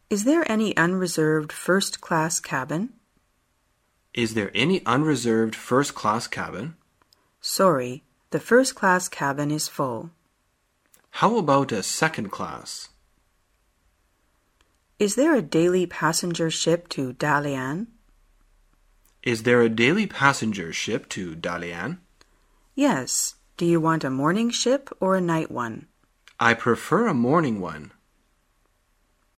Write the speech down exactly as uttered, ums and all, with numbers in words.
Is there any unreserved first-class cabin? Is there any unreserved first-class cabin? Sorry, the first-class cabin is full. How about a second class? Is there a daily passenger ship to Dalian? Is there a daily passenger ship to Dalian? Yes. Do you want a morning ship or a night one? I prefer a morning one.